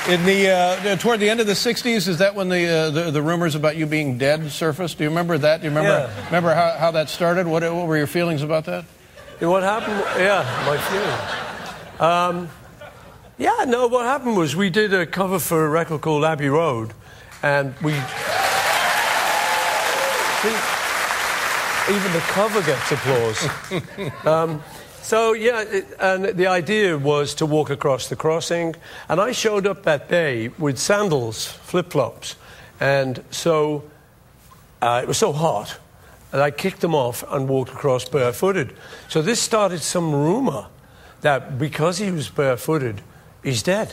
In the toward the end of the '60s, is that when the rumors about you being dead surfaced? Do you remember that? Do you remember how that started? What were your feelings about that? What happened? Yeah, my feelings. What happened was we did a cover for a record called Abbey Road, and we. Even the cover gets applause. And the idea was to walk across the crossing, and I showed up that day with sandals, flip-flops, and so it was so hot, and I kicked them off and walked across barefooted. So this started some rumor that because he was barefooted, he's dead.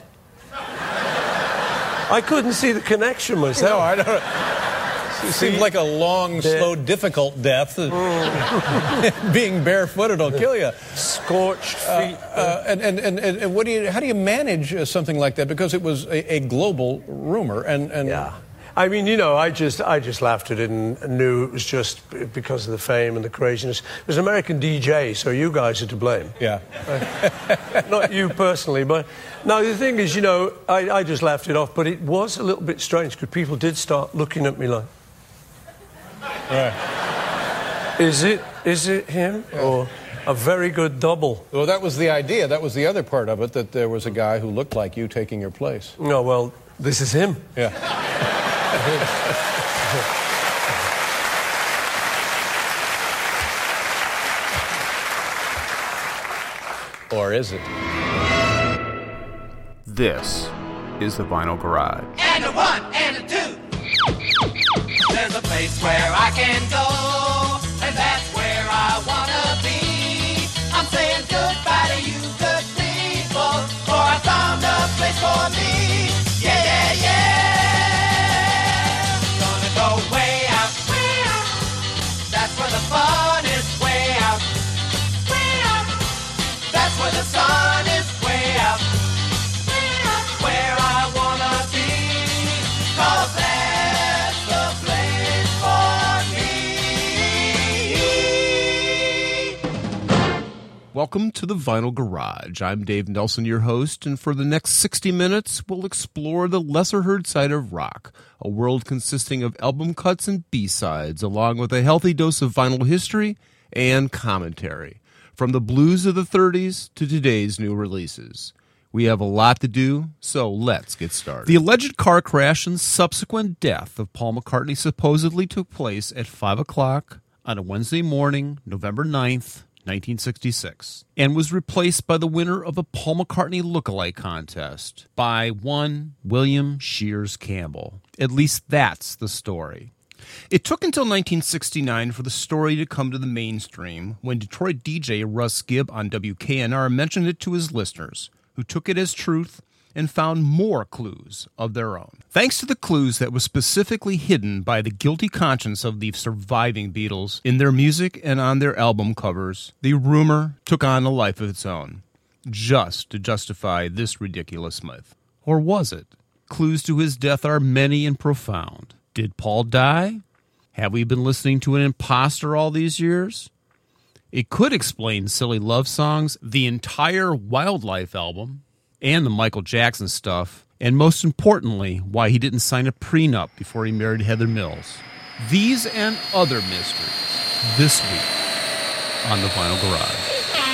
I couldn't see the connection myself. No, I don't. It seems like a long, slow, difficult death. Being barefooted will kill you. Scorched feet. And how do you manage something like that? Because it was a global rumor. Yeah. I mean, I just laughed at it and knew it was just because of the fame and the craziness. It was an American DJ, so you guys are to blame. Yeah. Not you personally, but... No, the thing is, I just laughed it off, but it was a little bit strange because people did start looking at me like... Right. Is it him or a very good double? Well, that was the idea. That was the other part of it, that there was a guy who looked like you taking your place. No, well, this is him. Yeah. Or is it? This is the Vinyl Garage. And a one and a two. There's a place where I can go, and that's where I wanna be. I'm saying goodbye to you good people, for I found a place for me. Yeah, yeah, yeah. Gonna go way out, way out. That's where the fun is, way out, way out. That's where the sun is, way out, way out. Where I wanna be, 'cause that's the place for me. Welcome to the Vinyl Garage. I'm Dave Nelson, your host, and for the next 60 minutes, we'll explore the lesser-heard side of rock, a world consisting of album cuts and B-sides, along with a healthy dose of vinyl history and commentary, from the blues of the 30s to today's new releases. We have a lot to do, so let's get started. The alleged car crash and subsequent death of Paul McCartney supposedly took place at 5 o'clock on a Wednesday morning, November 9th, 1966, and was replaced by the winner of a Paul McCartney lookalike contest by one William Shears Campbell. At least that's the story. It took until 1969 for the story to come to the mainstream, when Detroit DJ Russ Gibb on WKNR mentioned it to his listeners, who took it as truth and found more clues of their own. Thanks to the clues that were specifically hidden by the guilty conscience of the surviving Beatles in their music and on their album covers, the rumor took on a life of its own, just to justify this ridiculous myth. Or was it? Clues to his death are many and profound. Did Paul die? Have we been listening to an imposter all these years? It could explain Silly Love Songs, the entire Wildlife album, and the Michael Jackson stuff, and most importantly, why he didn't sign a prenup before he married Heather Mills. These and other mysteries this week on the Vinyl Garage.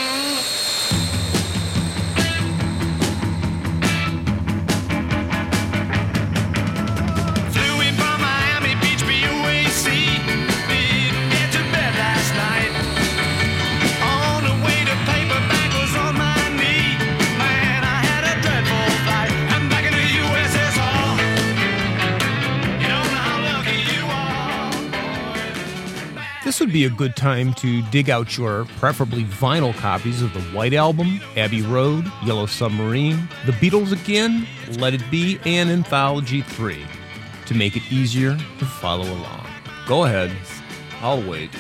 This would be a good time to dig out your preferably vinyl copies of the White Album, Abbey Road, Yellow Submarine, The Beatles Again, Let It Be, and Anthology 3 to make it easier to follow along. Go ahead, I'll wait.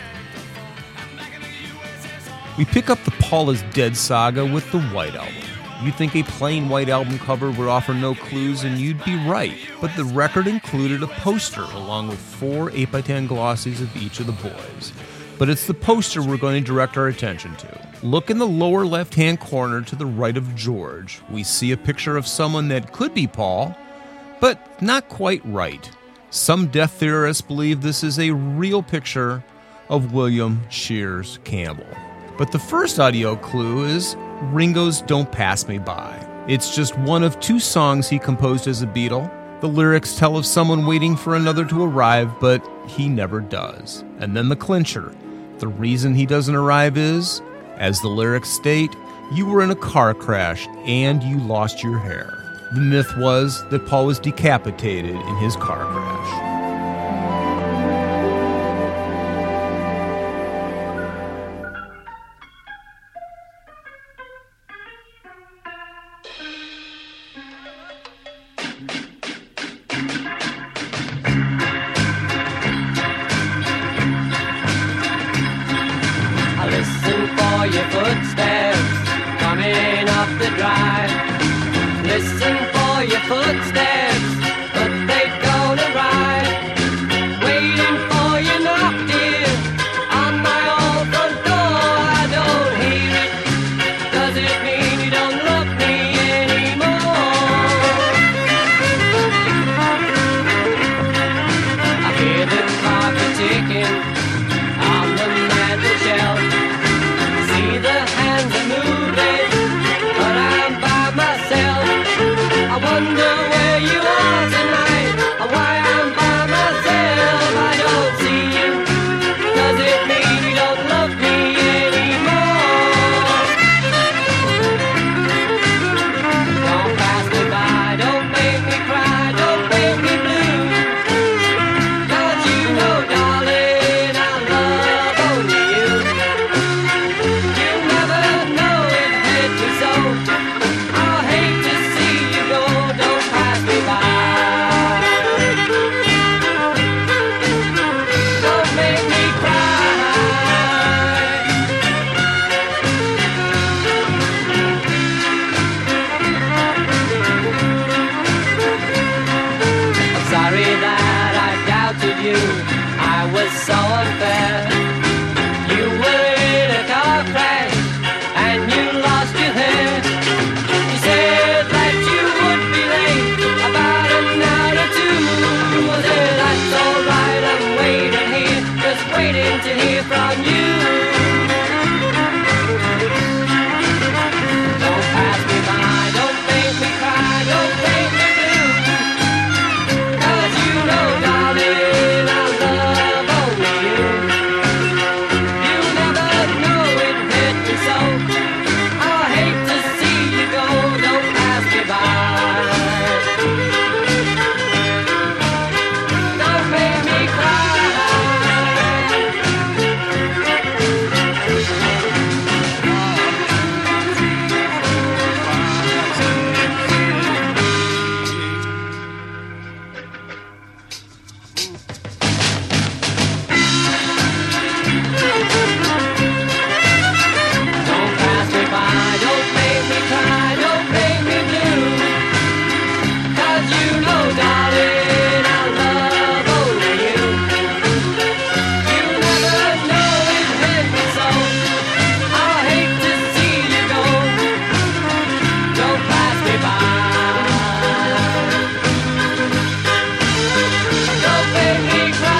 We pick up the Paul is Dead saga with the White Album. You'd think a plain White Album cover would offer no clues, and you'd be right. But the record included a poster along with 4 8x10 glossies of each of the boys. but it's the poster we're going to direct our attention to. Look in the lower left-hand corner to the right of George. We see a picture of someone that could be Paul, but not quite right. Some death theorists believe this is a real picture of William Shears Campbell. But the first audio clue is Ringo's Don't Pass Me By. It's just one of 2 songs he composed as a Beatle. The lyrics tell of someone waiting for another to arrive, but he never does. And then the clincher. The reason he doesn't arrive is, as the lyrics state, you were in a car crash and you lost your hair. The myth was that Paul was decapitated in his car crash. Your footsteps coming up the drive. Listen for your footsteps, but they don't arrive. Waiting for you knock, dear, on my old front door. I don't hear it. Does it mean you don't love me anymore? I hear the clock ticking on the mantel shelf. The hands are moving, but I'm by myself. I wonder where you are tonight, or why I'm by myself. I don't see you. Does it mean you don't love me anymore? Don't pass me by, don't make me cry, don't make me blue. 'Cause you know, darling, I love only you. I hate to see you go, don't pass me by. Don't make me cry. I'm sorry that I doubted you, I was so unfair. You were in a car crash and you lost your hair. You said that you would be late about an hour or 2. Well, then that's alright, I'm waiting here, just waiting to hear from you. Don't pass me by, don't make me cry, don't make me blue. 'Cause you know, darling, I love only you. You never know it hit me so. I hate to see you go, don't pass me by. Don't make me cry. Don't pass me by, don't make me cry, don't make me blue. 'Cause you know, darling, I love only you. You never know it hit me so. I hate to see you go. Don't pass me by. Don't make me cry.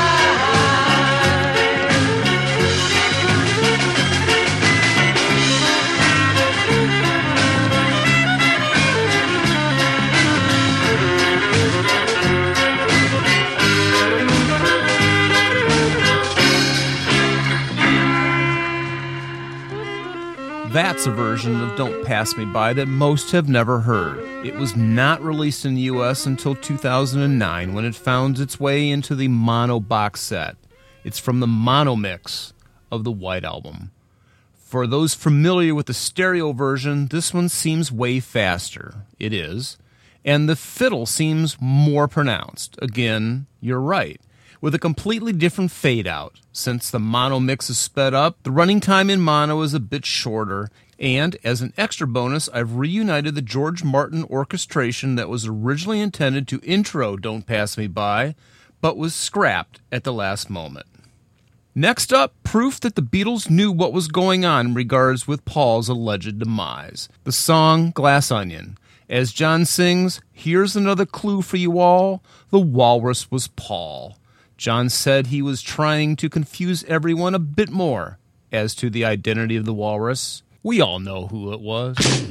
That's a version of Don't Pass Me By that most have never heard. It was not released in the US until 2009 when it found its way into the mono box set. It's from the mono mix of the White Album. For those familiar with the stereo version, this one seems way faster. It is. And the fiddle seems more pronounced. Again, you're right. With a completely different fade out. Since the mono mix is sped up, the running time in mono is a bit shorter, and as an extra bonus, I've reunited the George Martin orchestration that was originally intended to intro Don't Pass Me By, but was scrapped at the last moment. Next up, proof that the Beatles knew what was going on in regards with Paul's alleged demise. The song Glass Onion. As John sings, here's another clue for you all. The walrus was Paul. John said he was trying to confuse everyone a bit more as to the identity of the walrus. We all know who it was.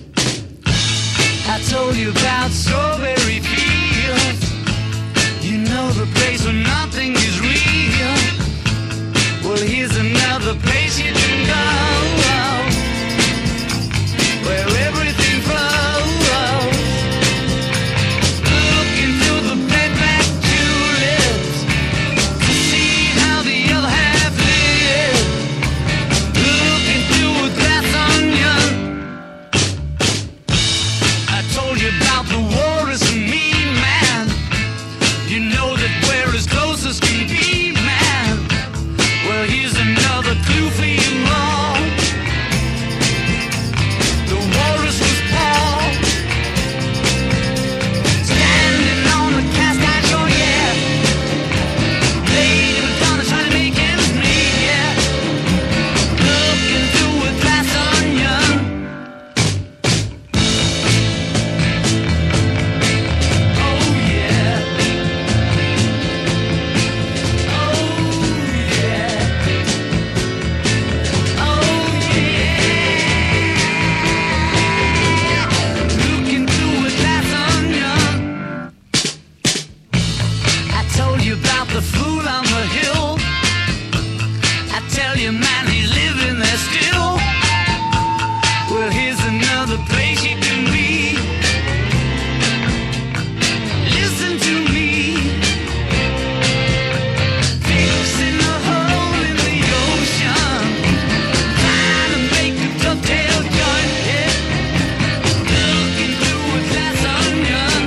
I told you about strawberry fields. You know the place where nothing is real. Well, here's another place you can go, where everything flows. Look into the bed-back tulips to see how the other half lives. Look into a glass onion. I told you about the walrus and me, man. You know that we're as close as can be, man. Well, here's another clue for you all. The walrus was Paul, standing on the cast iron shore, yeah. Lady Madonna trying to make ends meet, yeah. Looking through a glass onion. Oh yeah. Oh yeah. Oh yeah. Looking through a glass onion. I told you about the fool on the hill. I tell you, man, he's living there still. Well, here's another place you can be. Listen to me. Fixing a hole in the ocean, trying to make a dovetail joint, yeah. Looking through a glass onion.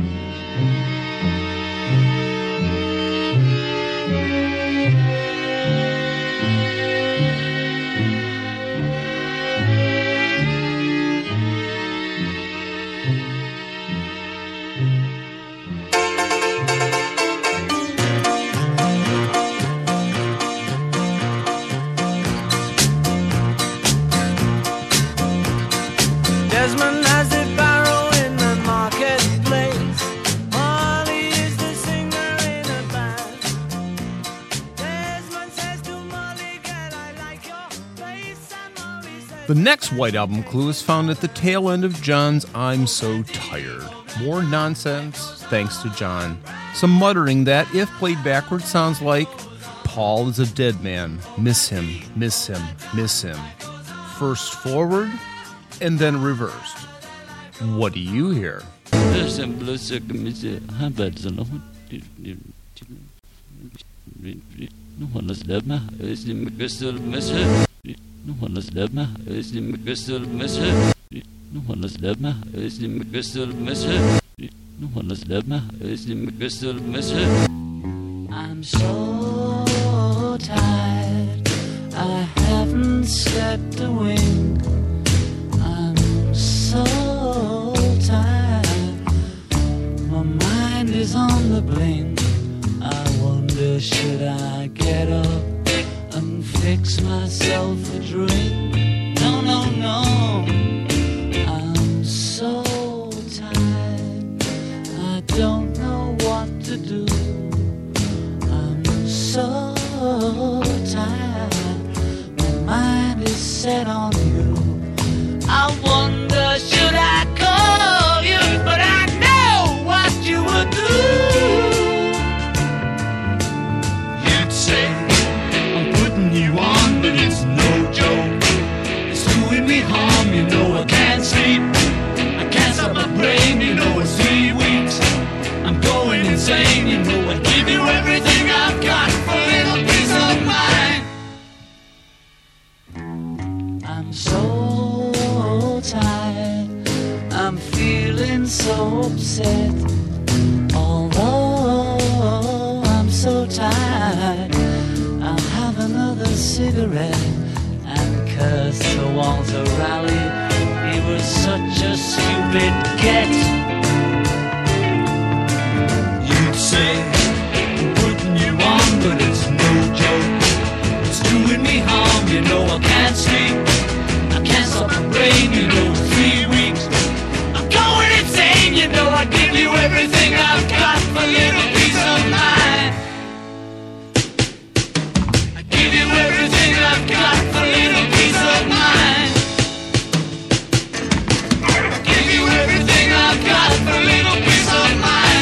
Desmond has the barrow in the marketplace. Molly is the singer in a band. Desmond says to Molly, girl, I like your face. And Molly says, The next White Album clue is found at the tail end of John's I'm So Tired. More nonsense, thanks to John. Some muttering that, if played backwards, sounds like Paul is a dead man. Miss him, miss him, miss him. First forward, and then reversed. What do you hear? I'm so tired, I haven't slept a wink. I'm so tired, my mind is on the blink. I wonder, should I get up and fix myself a drink? No, no, no, I'm so tired, I don't know what to do. I'm so tired, my mind is set on you. I wonder, should I call you? But I know what you would do. You'd say, I'm putting you on, but it's no joke. It's doing me harm, you know I can't sleep. I can't stop my brain, you know it's 3 weeks. I'm going insane, you know I give you everything I've got for a little peace of mind. I'm so tired, I'm feeling so upset. Although I'm so tired, I'll have another cigarette and curse to Walter Raleigh. He was such a stupid get. You'd say, I'm putting you on, but it's no joke. It's everything I've got for a little peace of mind. I give you everything I've got for a little peace of mind. I give you everything I've got for a little peace of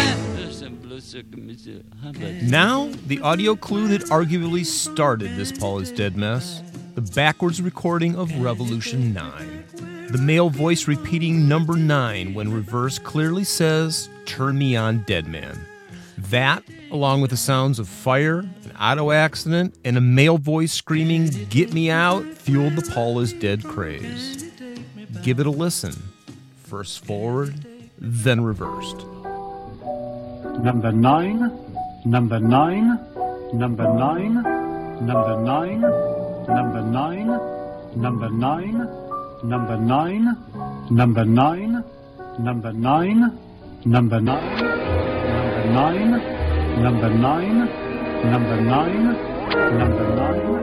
mind. Now, the audio clue that arguably started this Paul is Dead mess, the backwards recording of Revolution 9. The male voice repeating number 9 when reverse clearly says, "Turn me on, dead man." That, along with the sounds of fire, an auto accident, and a male voice screaming, "Get me out," fueled the Paul is Dead craze. Give it a listen. First forward, then reversed. Number 9, number 9, number 9, number 9, number 9, number 9, number 9, number 9, number 9, number 9, number 9, number 9, number 9, number 9.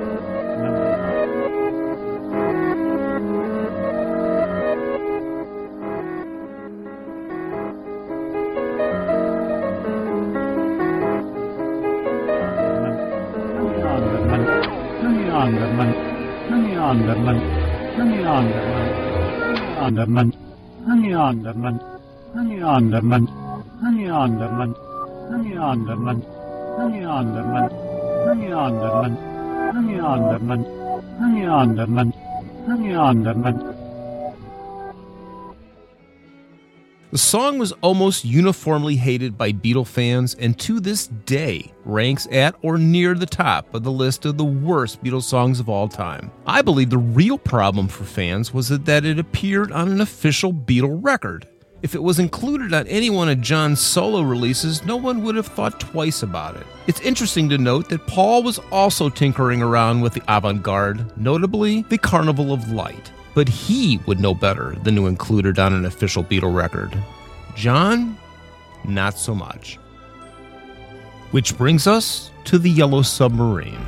The song was almost uniformly hated by Beatle fans and to this day ranks at or near the top of the list of the worst Beatles songs of all time. I believe the real problem for fans was that it appeared on an official Beatle record. If it was included on any one of John's solo releases, no one would have thought twice about it. It's interesting to note that Paul was also tinkering around with the avant-garde, notably the Carnival of Light. But he would know better than to include it on an official Beatle record. John, not so much. Which brings us to the Yellow Submarine.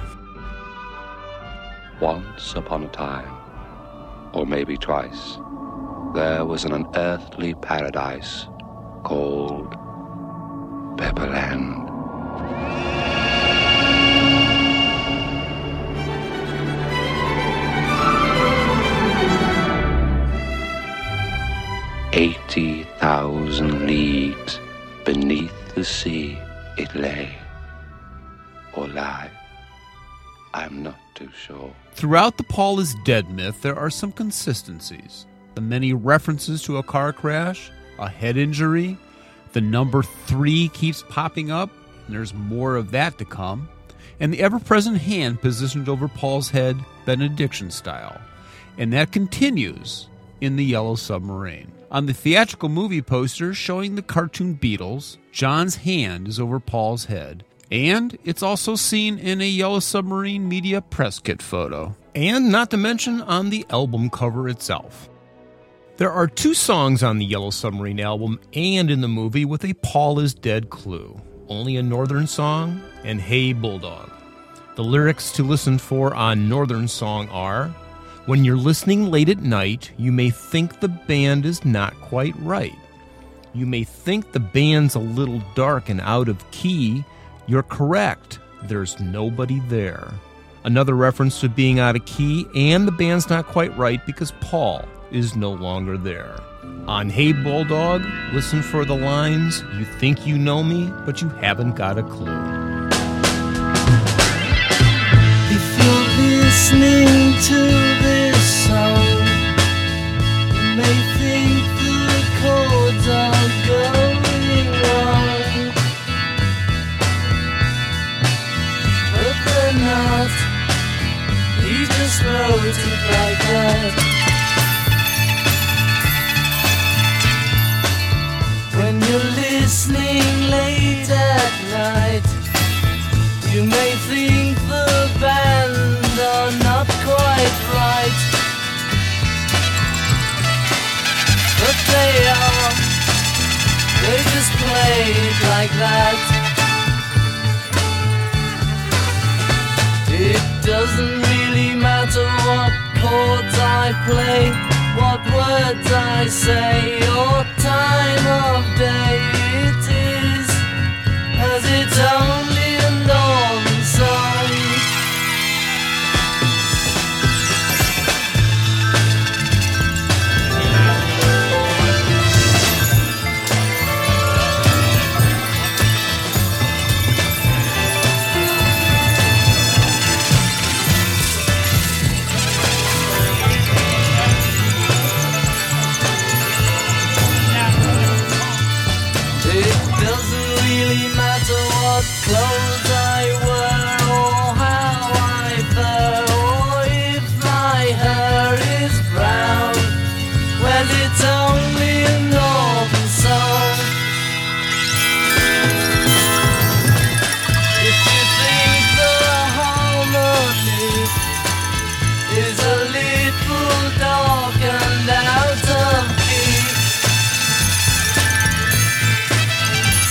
Once upon a time, or maybe twice, there was an unearthly paradise called Pepperland. "80,000 leagues beneath the sea it lay, or lie, I'm not too sure." Throughout the Paul is Dead myth, there are some consistencies. The many references to a car crash, a head injury, the number 3 keeps popping up, and there's more of that to come, and the ever-present hand positioned over Paul's head, benediction style. And that continues in the Yellow Submarine. On the theatrical movie poster showing the cartoon Beatles, John's hand is over Paul's head. And it's also seen in a Yellow Submarine media press kit photo. And not to mention on the album cover itself. There are 2 songs on the Yellow Submarine album and in the movie with a Paul is Dead clue. Only a Northern Song and Hey Bulldog. The lyrics to listen for on Northern Song are, "When you're listening late at night, you may think the band is not quite right. You may think the band's a little dark and out of key. You're correct. There's nobody there." Another reference to being out of key and the band's not quite right because Paul is no longer there. On Hey Bulldog, listen for the lines, "You think you know me, but you haven't got a clue." If you're listening to this song, you may think the chords are going wrong, but they're not. He just wrote it like that. When you're listening late at night, you may think the band are not quite right, but they are. They just play it like that. It doesn't really matter what chords I play, what words I say, or time of day. It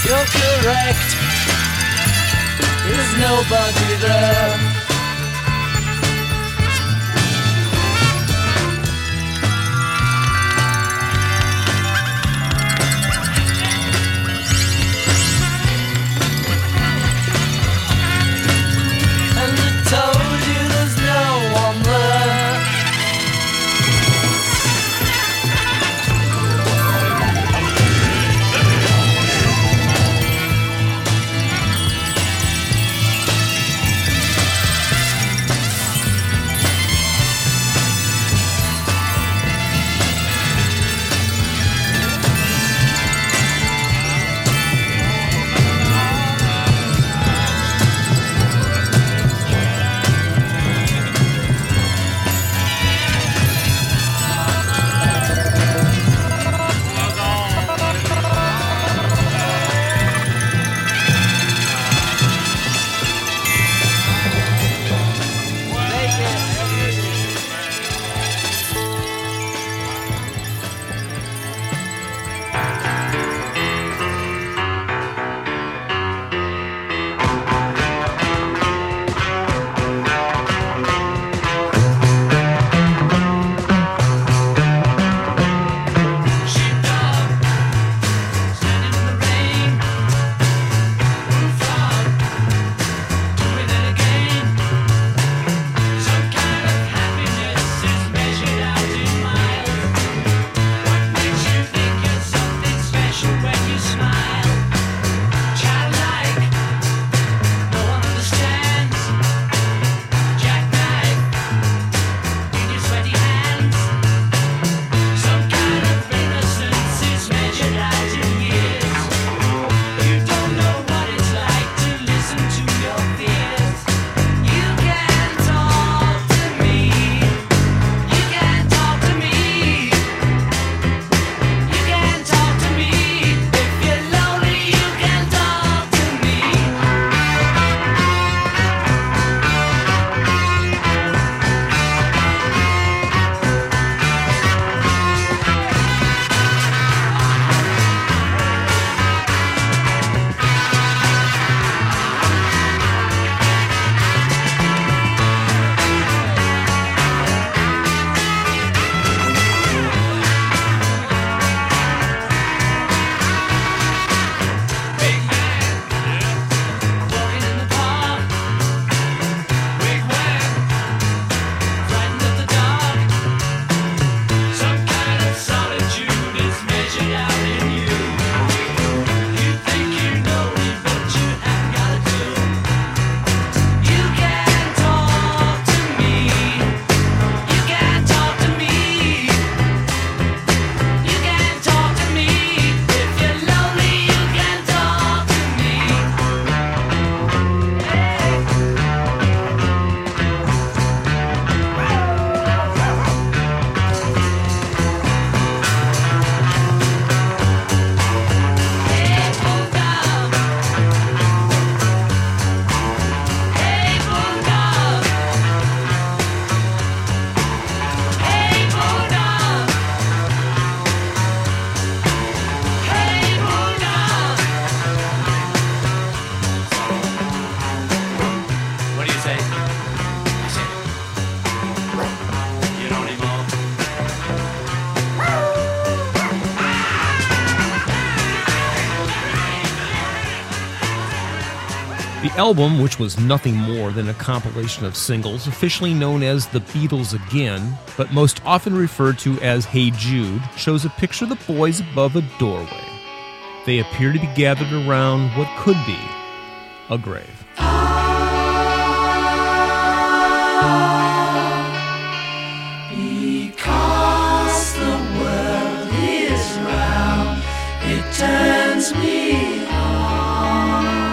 You're correct. There's nobody there. And I told you there's no one there. The album, which was nothing more than a compilation of singles, officially known as The Beatles Again, but most often referred to as Hey Jude, shows a picture of the boys above a doorway. They appear to be gathered around what could be a grave. Because the world is round, it turns me on.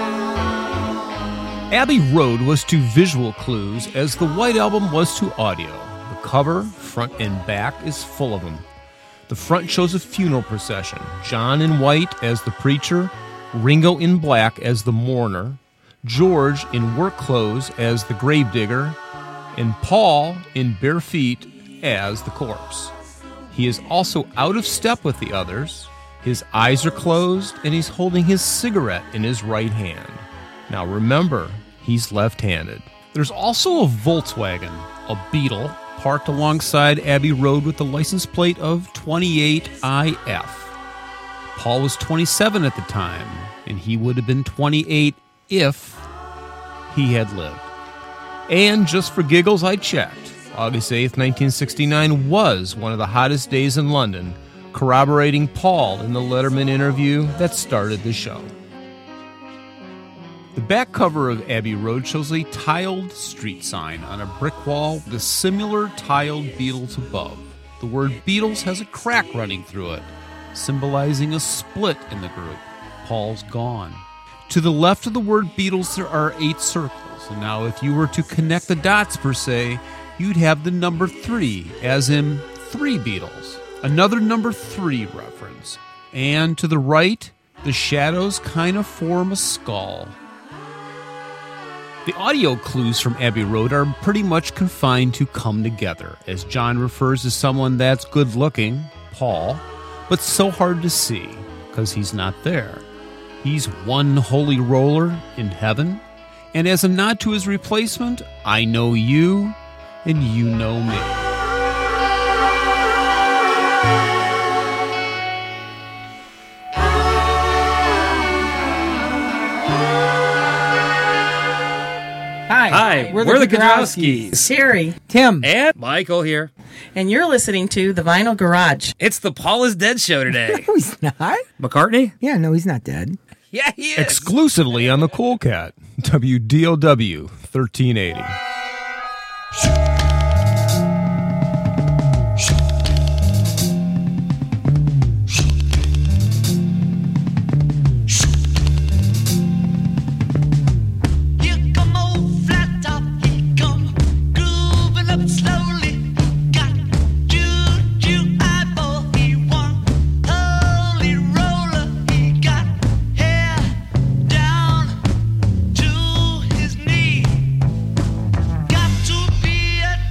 Abbey Road was to visual clues as the White Album was to audio. The cover, front and back, is full of them. The front shows a funeral procession, John in white as the preacher, Ringo in black as the mourner, George in work clothes as the gravedigger, and Paul in bare feet as the corpse. He is also out of step with the others. His eyes are closed, and he's holding his cigarette in his right hand. Now remember, he's left-handed. There's also a Volkswagen, a Beetle, parked alongside Abbey Road with the license plate of 28IF. Paul was 27 at the time, and he would have been 28 if he had lived. And just for giggles, I checked. August 8th, 1969 was one of the hottest days in London, corroborating Paul in the Letterman interview that started the show. The back cover of Abbey Road shows a tiled street sign on a brick wall with similar tiled Beatles above. The word Beatles has a crack running through it, symbolizing a split in the group. Paul's gone. To the left of the word Beatles, there are 8 circles. And now if you were to connect the dots per se, you'd have the number 3, as in 3 Beatles. Another number 3 reference. And to the right, the shadows kind of form a skull. The audio clues from Abbey Road are pretty much confined to Come Together, as John refers to someone that's good-looking, Paul, but so hard to see, because he's not there. He's one holy roller in heaven, and as a nod to his replacement, I know you, and you know me. Hi, we're the Godrowskis. Terry. Tim. And Michael here. And you're listening to The Vinyl Garage. It's the Paul is Dead show today. No, he's not. McCartney? Yeah, no, he's not dead. Yeah, he is. Exclusively on the Cool Cat, WDOW 1380. Got to be a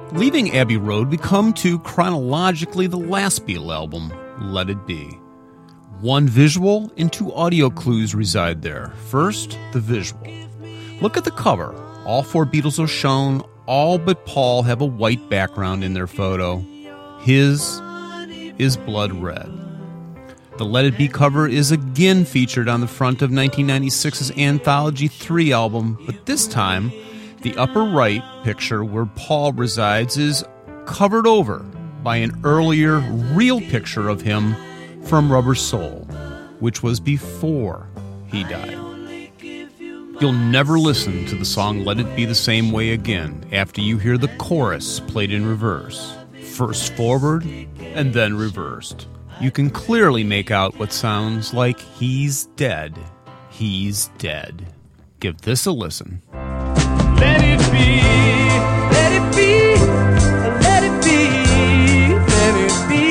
Leaving Abbey Road, we come to chronologically the last Beatle album, Let It Be. One visual and two audio clues reside there. First, the visual. Look at the cover. All four Beatles are shown. All but Paul have a white background in their photo. His is blood red. The Let It Be cover is again featured on the front of 1996's Anthology 3 album, but this time, the upper right picture where Paul resides is covered over by an earlier real picture of him from Rubber Soul, which was before he died. You'll never listen to the song Let It Be the same way again after you hear the chorus played in reverse. First forward and then reversed. You can clearly make out what sounds like he's dead. He's dead. Give this a listen. Let it be, let it be, let it be, let it be.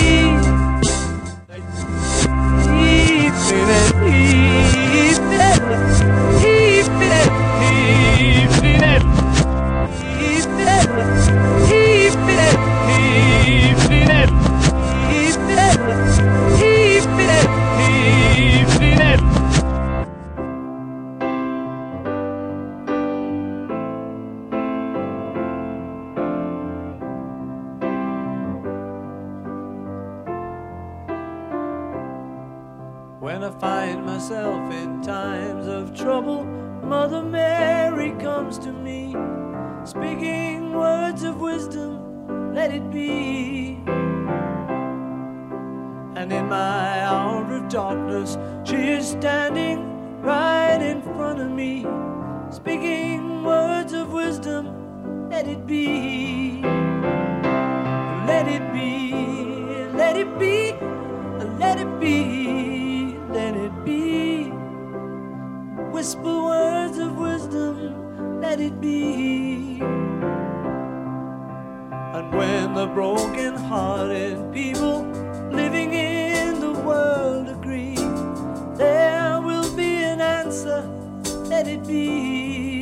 When I find myself in times of trouble, Mother Mary comes to me, speaking words of wisdom, let it be. And in my hour of darkness, she is standing right in front of me, speaking words of wisdom, let it be. Let it be, let it be, let it be, let it be. Whisper words of wisdom, let it be. And when the broken-hearted people living in the world agree, there will be an answer, let it be.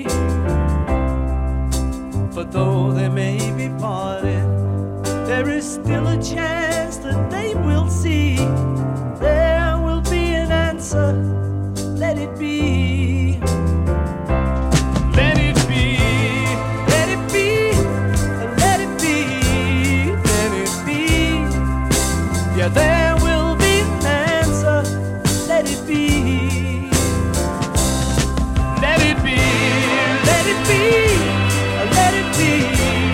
But though they may be parted, there is still a chance that they will see. There will be an answer, let it be. Let it be, let it be, let it be, let it be. Yeah, there will be an answer, let it be. Let it be, let it be, let it be.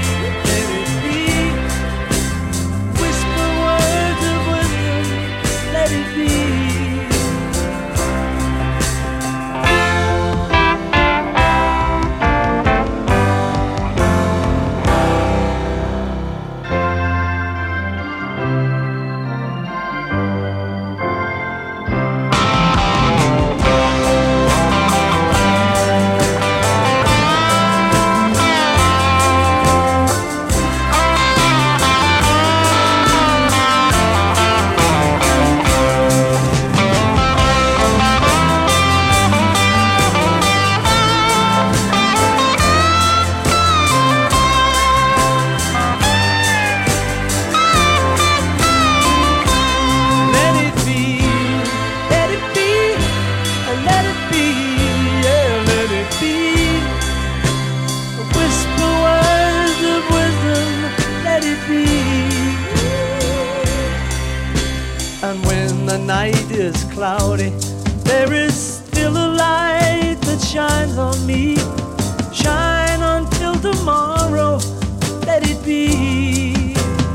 Cloudy, there is still a light that shines on me. Shine until tomorrow, let it be.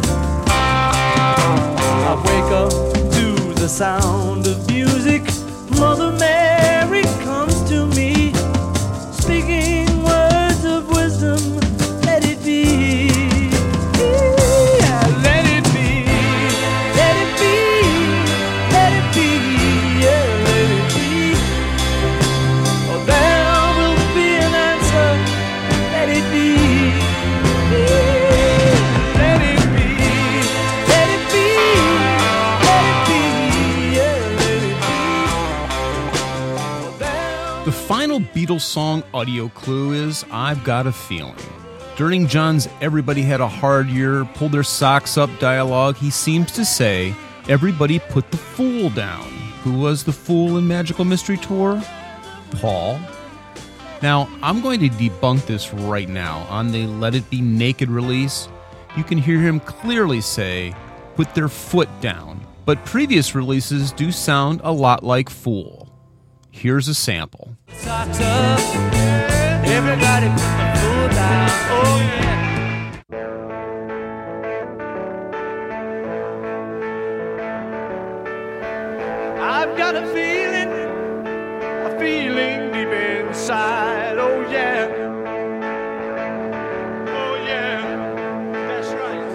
I wake up to the sound of music. Mother Mary comes to me, speaking words of wisdom, let it be. Beatles song audio clue is I've Got a Feeling. During John's Everybody Had a Hard Year, Pull Their Socks Up dialogue, he seems to say, everybody put the fool down. Who was the fool in Magical Mystery Tour? Paul. Now, I'm going to debunk this right now. On the Let It Be Naked release, you can hear him clearly say, put their foot down. But previous releases do sound a lot like Fool. Here's a sample. Socks up, everybody put the fool down. Oh yeah. I've got a feeling deep inside. Oh yeah, that's right.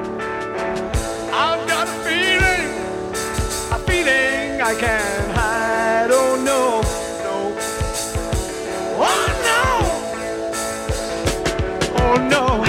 I've got a feeling I can't hide. Oh no, oh no, oh no.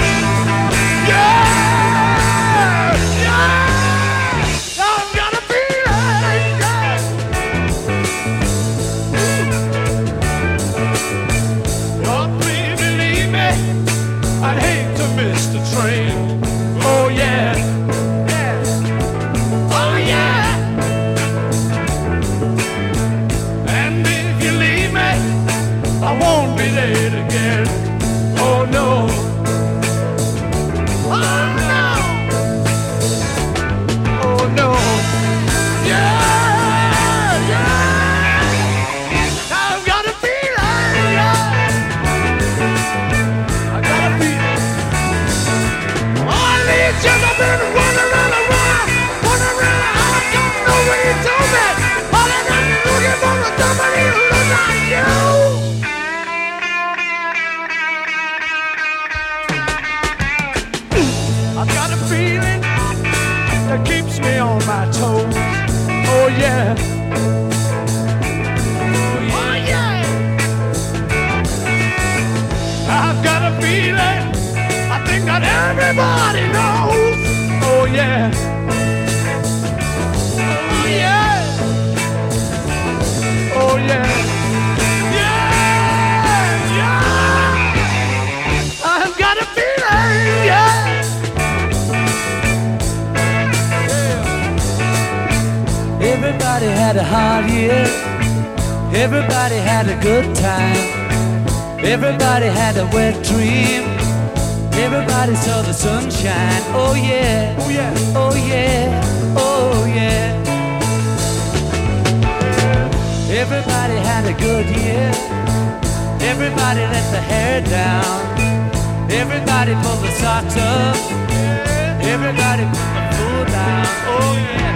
Everybody knows. Oh yeah. Oh yeah. Oh yeah. Yeah, yeah. I've got a feeling, yeah. Everybody had a hard year. Everybody had a good time. Everybody had a wet dream. Everybody saw the sunshine. Oh yeah, oh yeah, oh yeah, oh yeah. Everybody had a good year. Everybody let the hair down. Everybody pulled the socks up. Everybody put the fool down. Oh yeah.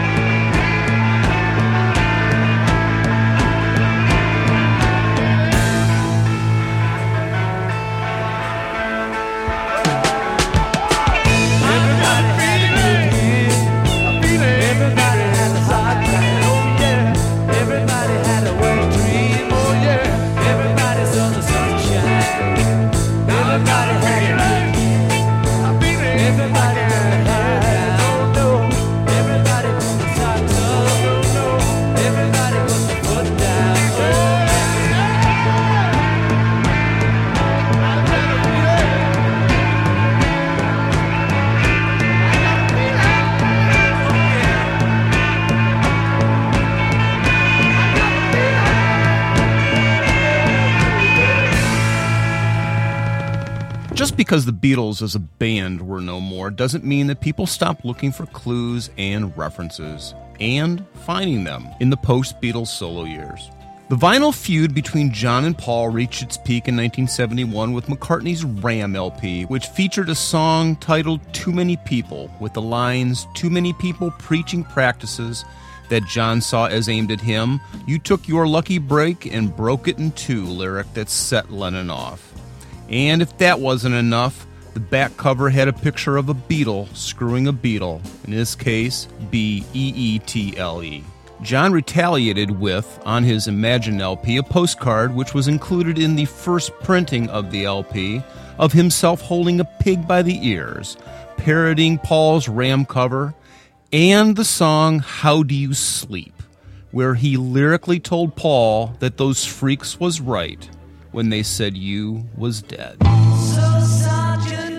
Just because the Beatles as a band were no more doesn't mean that people stopped looking for clues and references, and finding them in the post-Beatles solo years. The vinyl feud between John and Paul reached its peak in 1971 with McCartney's Ram LP, which featured a song titled Too Many People, with the lines, "Too many people preaching practices that John saw as aimed at him. You took your lucky break and broke it in two," lyric that set Lennon off. And if that wasn't enough, the back cover had a picture of a beetle screwing a beetle, in this case, B-E-E-T-L-E. John retaliated with, on his Imagine LP, a postcard which was included in the first printing of the LP, of himself holding a pig by the ears, parodying Paul's Ram cover, and the song How Do You Sleep, where he lyrically told Paul that those freaks was right when they said you was dead. So Sergeant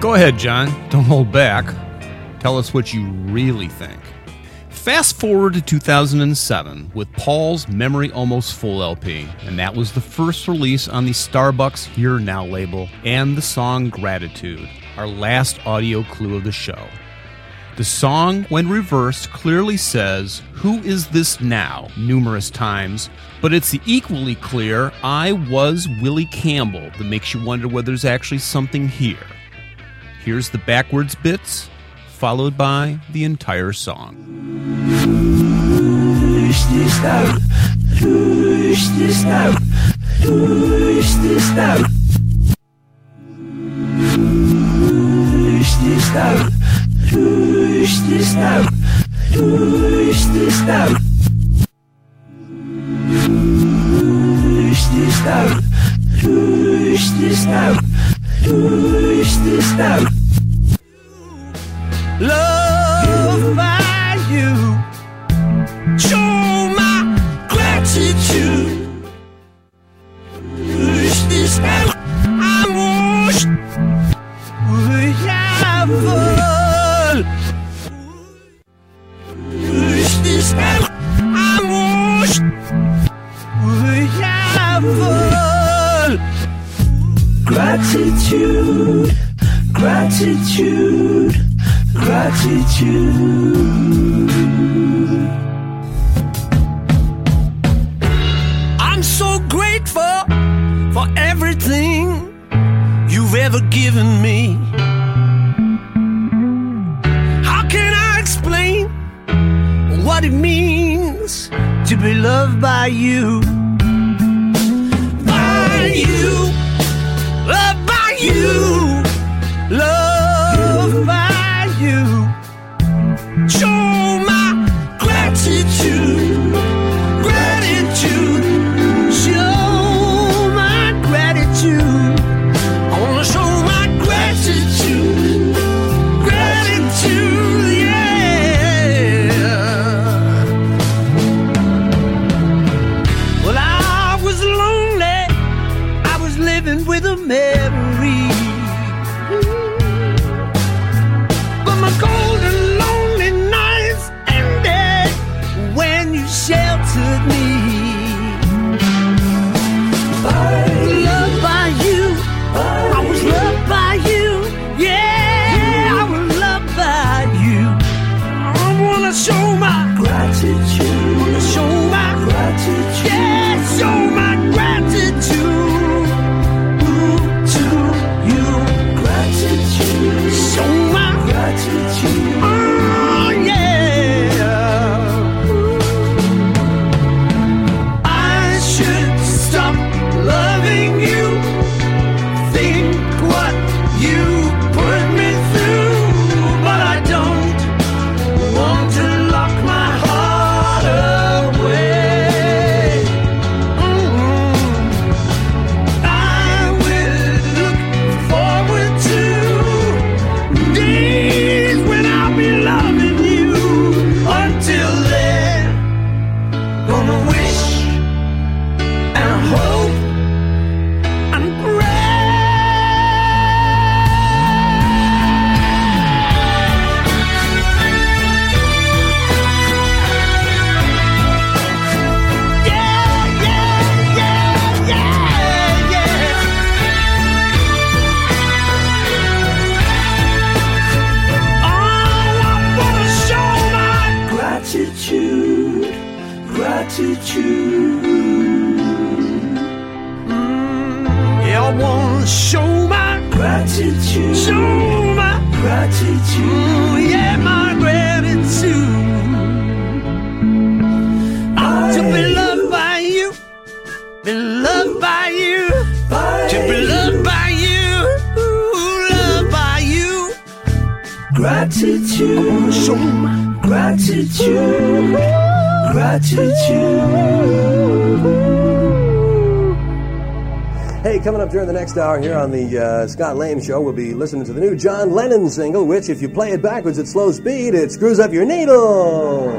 Go ahead, John. Don't hold back. Tell us what you really think. Fast forward to 2007 with Paul's Memory Almost Full LP, and that was the first release on the Starbucks Here Now label, and the song Gratitude, our last audio clue of the show. The song, when reversed, clearly says, "Who is this now?" numerous times, but it's the equally clear "I was Willie Campbell" that makes you wonder whether there's actually something here. Here's the backwards bits, followed by the entire song. Who is this now? Who is this now? Who is this now? Who is this now? Who is this now? Who is this now? Who is this now? Who is this now? Who is this now? Love by you. Show my gratitude. Who is this now? I'm washed. We have full. Who is this now? I'm washed. We have full. Gratitude, gratitude, gratitude. I'm so grateful for everything you've ever given me. How can I explain what it means to be loved by you? By you. Loved by you, loved by you. Show my gratitude, gratitude. Show my gratitude. I wanna show my gratitude, gratitude, yeah. Well, I was lonely. I was living with a memory, but my golden lonely nights ended when you sheltered me. Loved by you, I was loved by you, yeah, I was loved by you. I wanna show my gratitude, wanna show my gratitude, yeah, show my gratitude. Show my gratitude. Oh, yeah. I should stop loving you. Think what you put me through, but I don't want to lock my heart away. I will look forward to days when I'll be loving you. Until then, gonna wish and hope and pray. Yeah, yeah, yeah, yeah, yeah. I wanna show my gratitude, gratitude. Yeah, I wanna show my gratitude, show my gratitude. Yeah, my gratitude. To be loved by you, be loved by you, to be loved by you, loved by you. Gratitude, I wanna show my gratitude, gratitude. Hey, coming up during the next hour here on the Scott Lane Show, we'll be listening to the new John Lennon single, which, if you play it backwards at slow speed, it screws up your needle.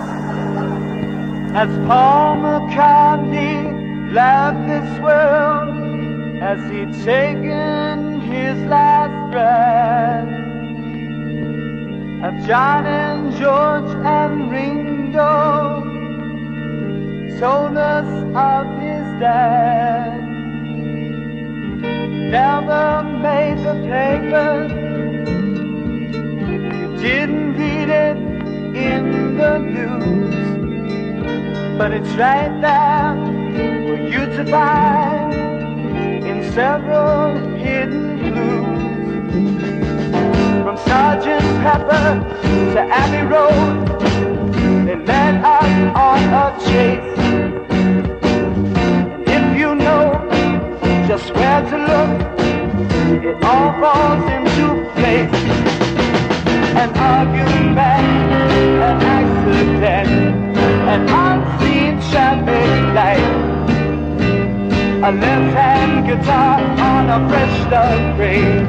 As Paul McCartney left this world, has he taken his last friends, of John and George and Ringo, told us of his dad. Never made the papers, didn't read it in the news, but it's right there for you to find in several hidden clues. From Sergeant Pepper to Abbey Road, they led us on a chase. And if you know just where to look, it all falls into place. An argument, an accident, an unseen traffic light, a left-hand guitar on a fresh love grave.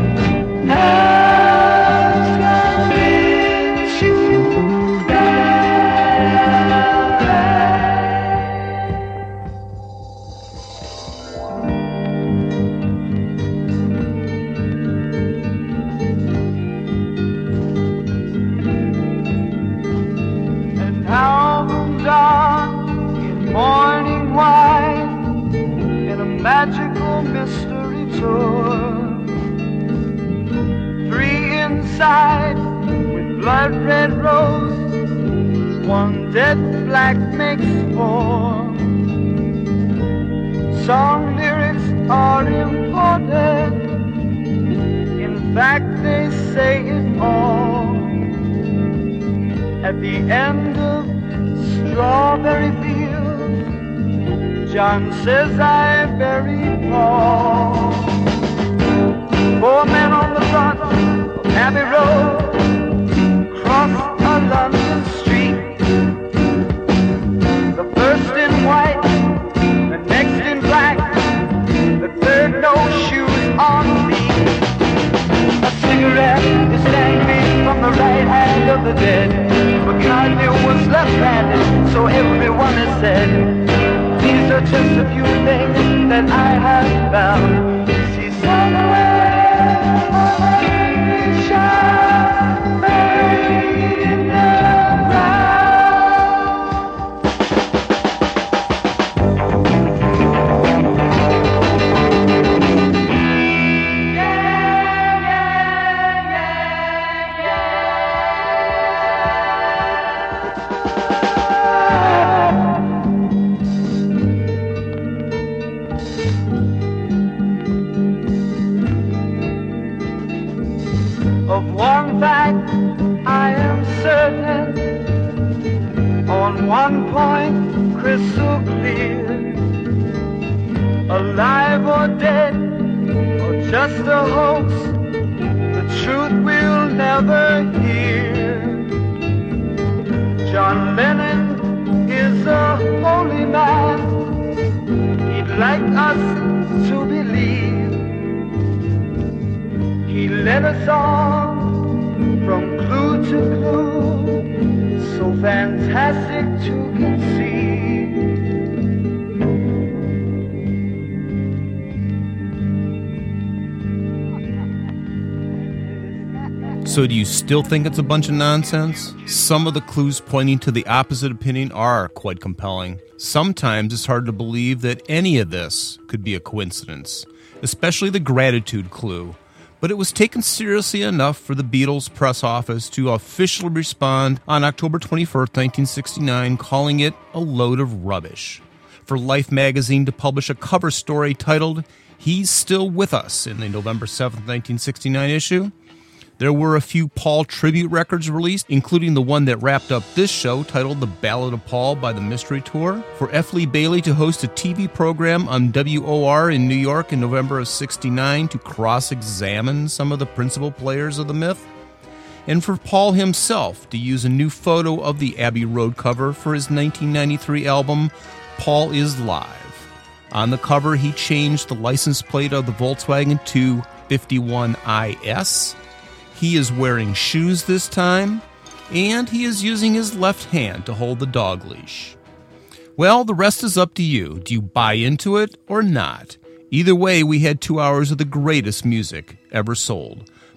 Morning wine in a magical mystery tour. 3 inside with blood red rose, 1 dead black makes 4. Song lyrics are important, in fact they say it all. At the end of Strawberry Fields, John says I buried Paul. 4 men on the front of Abbey Road crossed a London street. The first in white, the next in black, the third no shoes on feet. A cigarette is dangling from the right hand of the dead. McCartney was left-handed, so everyone has said. These are just a few things that I have found. See somewhere buried in the Of one fact I am certain, on one point crystal clear. Alive or dead, or just a hoax, the truth we'll never hear. John Lennon is a holy man, he'd like us to believe. He led us on from clue to clue, so fantastic to conceive. So do you still think it's a bunch of nonsense? Some of the clues pointing to the opposite opinion are quite compelling. Sometimes it's hard to believe that any of this could be a coincidence, especially the gratitude clue. But it was taken seriously enough for the Beatles press office to officially respond on October 21st, 1969, calling it a load of rubbish. For Life magazine to publish a cover story titled, "He's Still With Us," in the November 7th, 1969 issue. There were a few Paul tribute records released, including the one that wrapped up this show titled The Ballad of Paul by the Mystery Tour. For F. Lee Bailey to host a TV program on WOR in New York in November of 69 to cross-examine some of the principal players of the myth. And for Paul himself to use a new photo of the Abbey Road cover for his 1993 album, Paul is Live. On the cover, he changed the license plate of the Volkswagen to 51IS. He is wearing shoes this time, and he is using his left hand to hold the dog leash. Well, the rest is up to you. Do you buy into it or not? Either way, we had 2 hours of the greatest music ever sold.